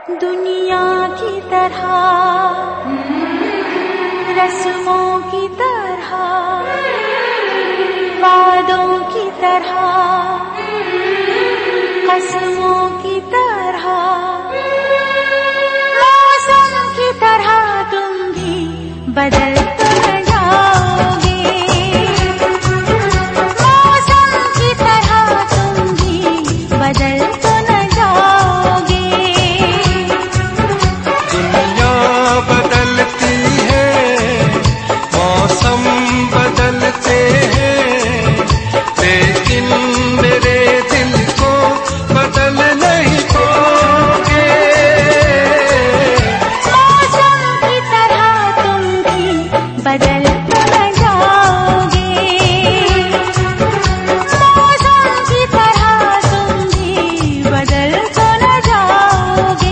दुनिया की तरह, रस्मों की तरह, वादों की तरह, कसमों की तरह, मौसम की तरह तुम भी बदल तो न जाओगे। मौसम की तरह तुम भी बदल तो न जाओगे। दुनिया बदलती है, मौसम बदलते हैं, लेकिन मेरे दिल को बदल नहीं पाओगे। मौसम की तरह तुम भी बदल तो न जाओगे। मौसम की तरह तुम भी बदल तो न जाओगे।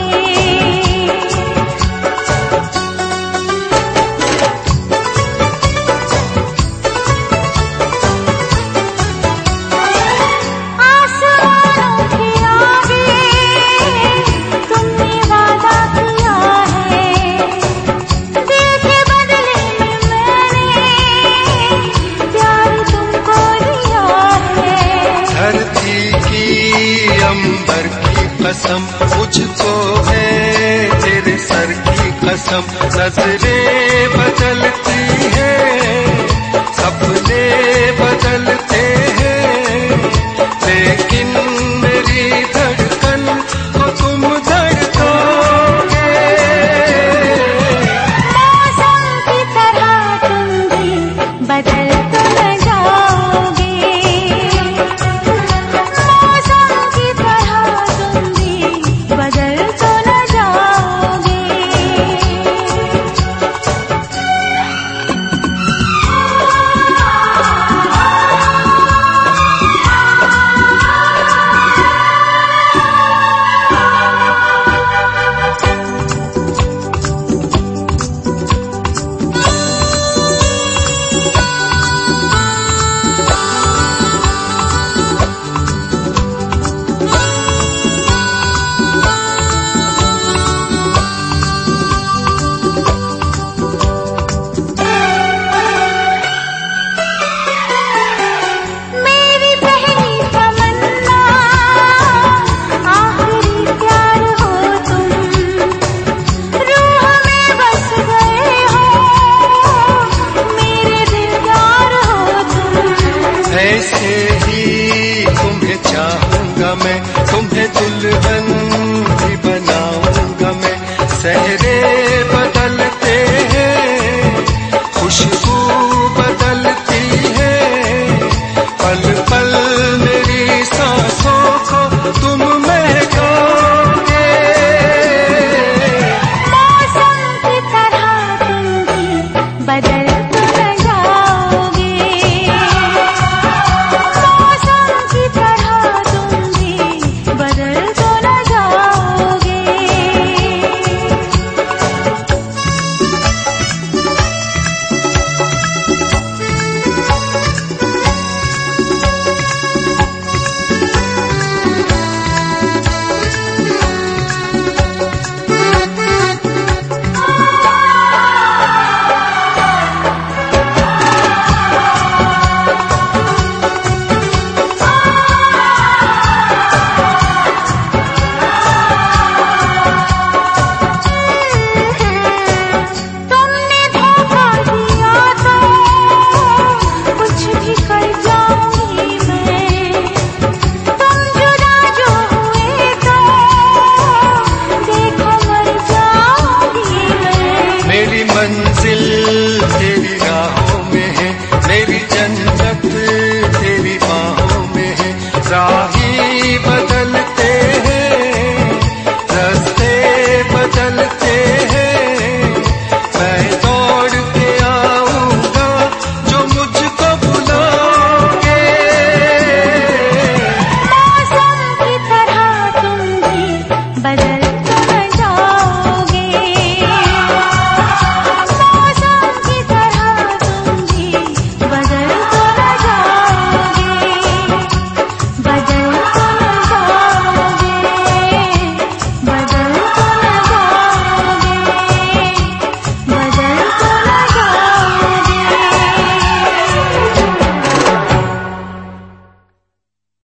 आसमानों के आगे तुमने वादा किया है, दिल के बदले में मैंने प्यार तुमको दिया है। धरती की अंबर की कसम मुझको है, तेरे सर की कसम नजरे